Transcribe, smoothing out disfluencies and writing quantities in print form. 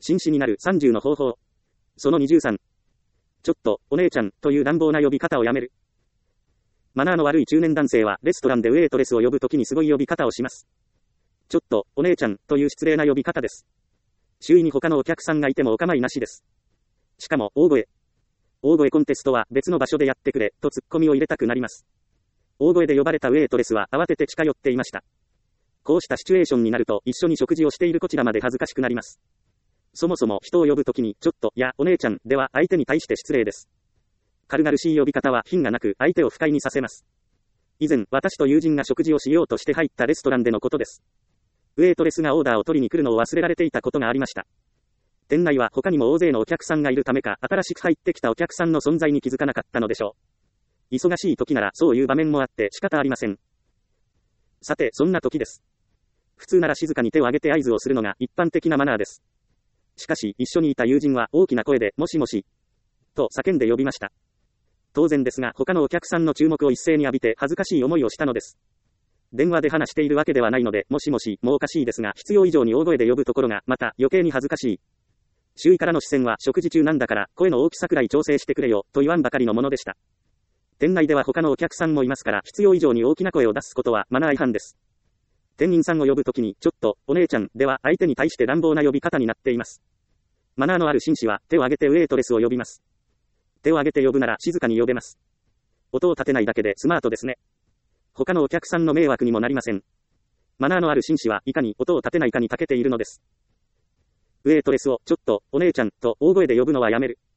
紳士になる30の方法。その23。ちょっと、お姉ちゃんという乱暴な呼び方をやめる。マナーの悪い中年男性はレストランでウェイトレスを呼ぶときにすごい呼び方をします。ちょっと、お姉ちゃんという失礼な呼び方です。周囲に他のお客さんがいてもお構いなしです。しかも、大声コンテストは別の場所でやってくれ、とツッコミを入れたくなります。大声で呼ばれたウェイトレスは慌てて近寄っていました。こうしたシチュエーションになると一緒に食事をしているこちらまで恥ずかしくなります。そもそも人を呼ぶときにちょっとやお姉ちゃんでは相手に対して失礼です。軽々しい呼び方は品がなく相手を不快にさせます。以前私と友人が食事をしようとして入ったレストランでのことです。ウェイトレスがオーダーを取りに来るのを忘れられていたことがありました。店内は他にも大勢のお客さんがいるためか新しく入ってきたお客さんの存在に気づかなかったのでしょう。忙しい時ならそういう場面もあって仕方ありません。さてそんな時です。普通なら静かに手を挙げて合図をするのが一般的なマナーです。しかし一緒にいた友人は大きな声でもしもしと叫んで呼びました。当然ですが他のお客さんの注目を一斉に浴びて恥ずかしい思いをしたのです。電話で話しているわけではないのでもしもしもおかしいですが必要以上に大声で呼ぶところがまた余計に恥ずかしい。周囲からの視線は食事中なんだから声の大きさくらい調整してくれよと言わんばかりのものでした。店内では他のお客さんもいますから必要以上に大きな声を出すことはマナー違反です。店員さんを呼ぶときにちょっとお姉ちゃんでは相手に対して乱暴な呼び方になっています。マナーのある紳士は手を挙げてウェイトレスを呼びます。手を挙げて呼ぶなら静かに呼べます。音を立てないだけでスマートですね。他のお客さんの迷惑にもなりません。マナーのある紳士はいかに音を立てないかに長けているのです。ウェイトレスをちょっとお姉ちゃんと大声で呼ぶのはやめる。